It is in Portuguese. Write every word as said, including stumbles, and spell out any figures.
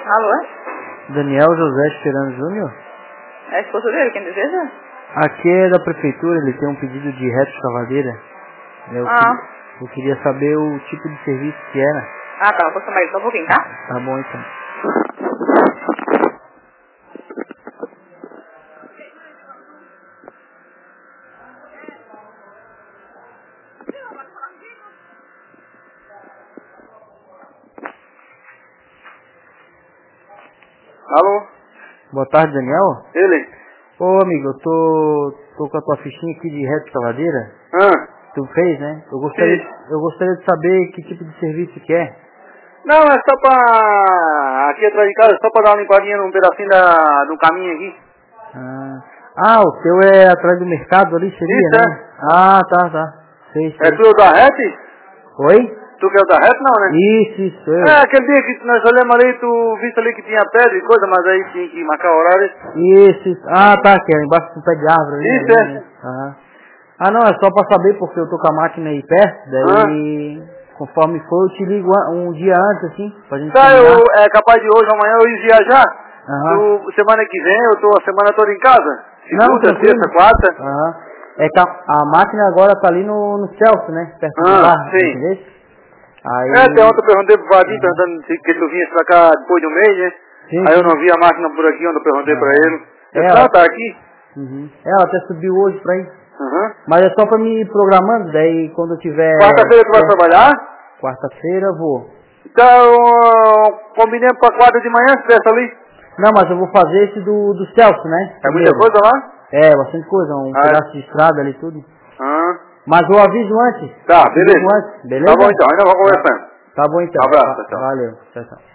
Alô? Daniel José Esperando Júnior? É a esposa dele, quem deseja? Aqui é da prefeitura, ele tem um pedido de reto escavadeira. Eu, Ah. que, eu queria saber o tipo de serviço que era. Ah, tá, vou chamar ele só um pouquinho, tá? Tá bom então. Alô? Boa tarde, Daniel. Ele? Ô amigo, eu tô, tô com a tua fichinha aqui de reto escavadeira. Ah, Tu fez, né? Eu gostaria, fiz. eu gostaria de saber que tipo de serviço que é. Não, é só pra... Aqui atrás de casa, só pra dar uma limpadinha num pedacinho da, do caminho aqui. Ah, ah, o teu é atrás do mercado ali, seria, Isso, né? é. Ah, tá, tá. Sei, sei. É tu da rete? Oi? Tu que é o da rete não, né? Isso, isso, eu. É, aquele dia que nós olhamos ali, tu viste ali que tinha pedra e coisa, mas aí tinha que marcar o horário. Isso, isso. Ah, tá, que é embaixo do pé de árvore ali. Isso, ali, é. né? Aham. Ah, não, é só pra saber, porque eu tô com a máquina aí perto, daí, conforme for, eu te ligo a- um dia antes, assim, pra gente Tá, eu, combinar. é capaz de hoje, amanhã eu ir viajar. Aham. Do, semana que vem eu tô a semana toda em casa. Não, Segunda, tranquilo. terça, quarta. Aham. É que a, a máquina agora tá ali no, no Celso, né? Perto do Ah, bar, sim. entendeu? Aí... É, até ontem eu perguntei pro Vadim, Aham. perguntando se que tu vinhas pra cá depois de um mês, né? Sim, Aí eu sim. não vi a máquina por aqui, onde eu perguntei pra Aham. ele. Eu É, disse, ela... ah, tá aqui. Uhum. É, ela até subiu hoje pra ir. Uhum. Mas é só pra me ir programando, daí quando eu tiver... Quarta-feira tu vai perto- trabalhar? Quarta-feira eu vou. Então, combinemos pra quarta de manhã, se dessa ali. Não, mas eu vou fazer esse do, do Celso, né? É muita Primeiro. coisa lá? É, bastante coisa, um Ah, é. pedaço de estrada ali, tudo. Ah, Mas eu aviso antes. tá, Eu te beleza. ligo antes, beleza? Tá bom então, ainda vou Tá, conversando. tá bom então. Abraço, Va- tchau. Valeu. Tchau, tchau.